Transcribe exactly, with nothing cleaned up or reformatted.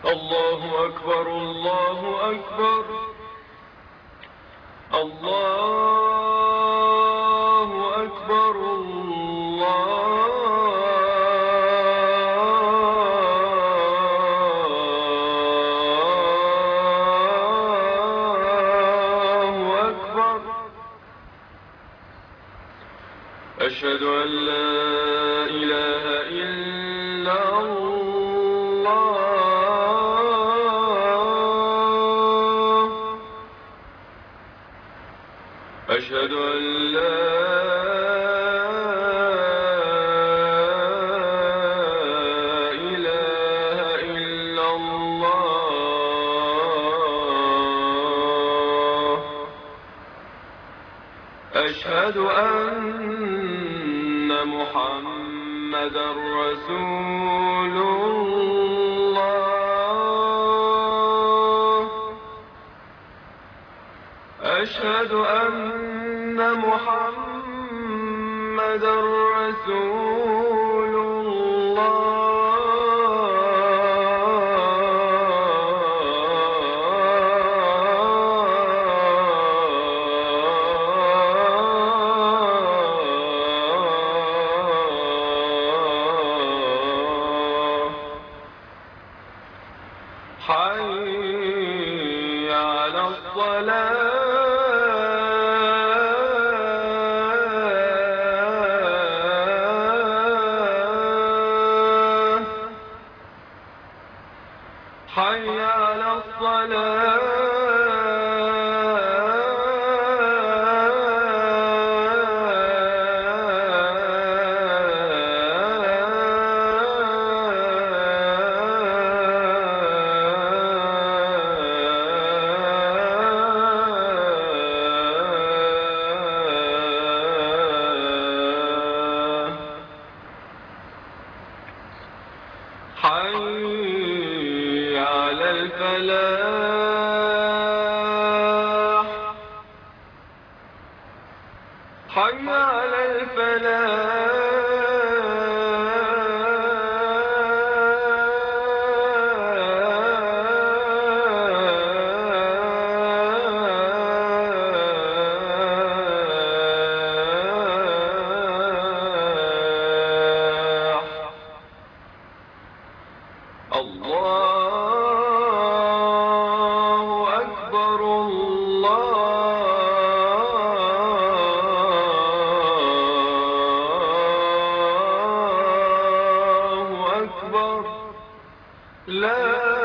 الله أكبر الله أكبر الله أكبر الله أكبر. أشهد أن لا إله إلا الله. أشهد أن لا إله إلا الله. أشهد أن محمدًا رسول الله. أشهد أن محمدًا رسول الله. حي على الصلاة. حي على الصلاة. حي على الفلاح. حي على الفلاح. الله أكبر الله أكبر. لا